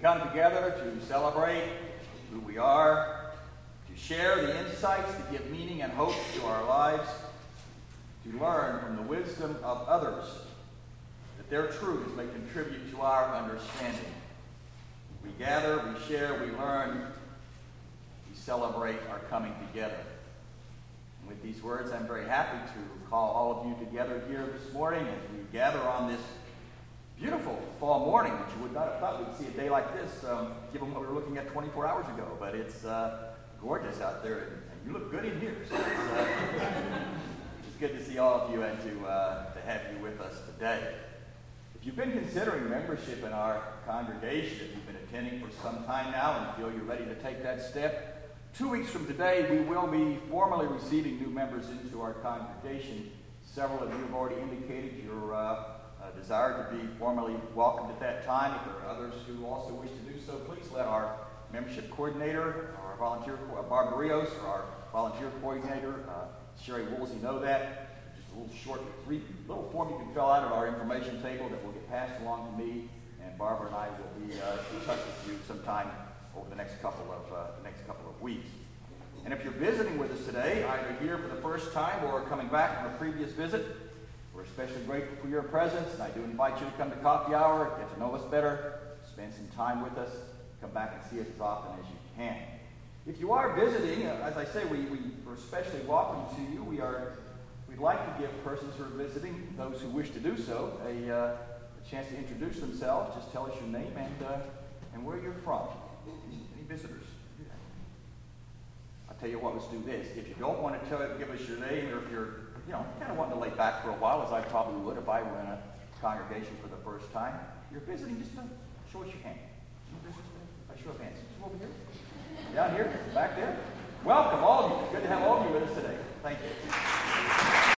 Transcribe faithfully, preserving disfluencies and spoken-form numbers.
come together to celebrate who we are, to share the insights that give meaning and hope to our lives, to learn from the wisdom of others, that their truths may contribute to our understanding. We gather, we share, we learn, we celebrate our coming together. And with these words, I'm very happy to call all of you together here this morning as we gather on this beautiful fall morning that you would not have thought we'd see a day like this, um, given what we were looking at twenty-four hours ago. But it's uh, gorgeous out there, and, and you look good in here. So it's, uh, it's good to see all of you and to, uh, to have you with us today. If you've been considering membership in our congregation, if you've been attending for some time now and feel you're ready to take that step, two weeks from today we will be formally receiving new members into our congregation. Several of you have already indicated your uh, uh, desire to be formally welcomed at that time. If there are others who also wish to do so, please let our membership coordinator, our volunteer, uh, Barbara Rios, or our volunteer coordinator, uh, Sherry Woolsey, know that. A little short, three little form you can fill out at our information table that will get passed along to me, and Barbara and I will be uh, in touch with you sometime over the next couple of uh, the next couple of weeks. And if you're visiting with us today, either here for the first time or coming back from a previous visit, we're especially grateful for your presence, and I do invite you to come to coffee hour, get to know us better, spend some time with us, come back and see us as often as you can. If you are visiting, uh, as I say, we, we are especially welcome to you. We are We'd like to give persons who are visiting, those who wish to do so, a, uh, a chance to introduce themselves. Just tell us your name and uh, and where you're from. Any visitors? I'll tell you what, let's do this. If you don't want to tell it, give us your name, or if you're, you know, kind of wanting to lay back for a while, as I probably would if I were in a congregation for the first time, you're visiting, just uh, show us your hand. I show of hands. Just over here. Down here, back there. Welcome, all of you. It's good to have all of you with us today. Thank you.